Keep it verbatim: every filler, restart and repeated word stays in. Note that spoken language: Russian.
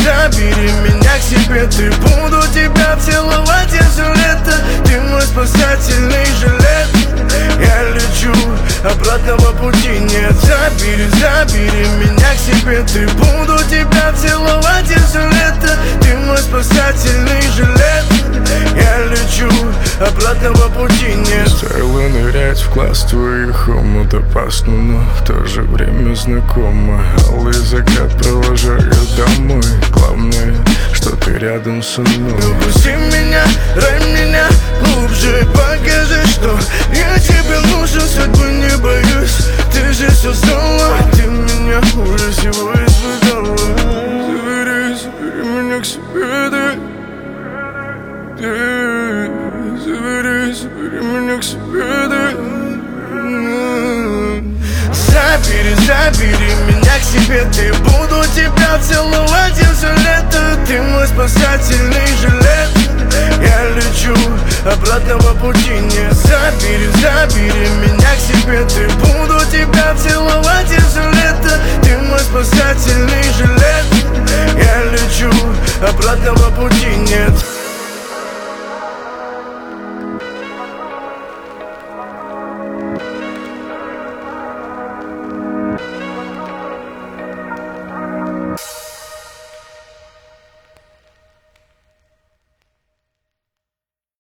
забери меня к себе. Ты буду тебя целовать, я все лето. Ты мой спасательный жилет. Я лечу, обратного пути нет. Забери, забери меня к себе. Ты буду тебя целовать, я все лето. Ты мой спасательный жилет. Я лечу, обратного пути нет. Стоило нырять в глаз твоих омут опасно, но в то же время знакомо. Алый закат провожаю домой. Главное, что ты рядом со мной. Укуси меня, рай меня глубже. Покажи, что я тебе нужен, судьбы не боюсь. Ты же все знала, ты меня уже всего испытала. Забери, забери меня к себе, да. Ты, забери, забери меня к себе, да. Забери, забери меня к себе. Ты буду тебя